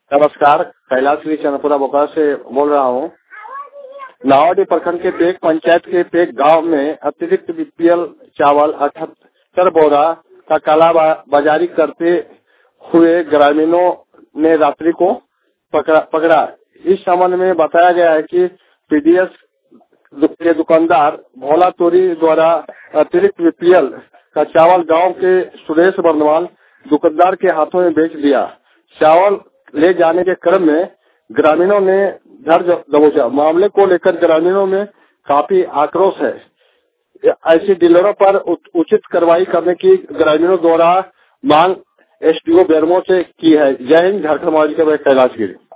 नमस्कार, कैलाशगिरी चंद्रपुरा बोकारो से बोल रहा हूँ। नावाडीह प्रखंड के पेक पंचायत के पेक गांव में अतिरिक्त बीपीएल चावल 78 बोरा का काला बाजारी करते हुए ग्रामीणों ने रात्रि को पकड़ा। इस संबंध में बताया गया है कि पीडीएस के दुकानदार भोला तोरी द्वारा अतिरिक्त बीपीएल का चावल गांव के सुरेश बर्नवाल दुकानदार के हाथों में बेच दिया। चावल ले जाने के क्रम में ग्रामीणों ने धर दबोचा। मामले को लेकर ग्रामीणों में काफी आक्रोश है। ऐसे डीलरों पर उचित कार्रवाई करने की ग्रामीणों द्वारा मांग एसडीओ बेरमो से की है। जय हिंद, झारखंड कैलाशगिरी।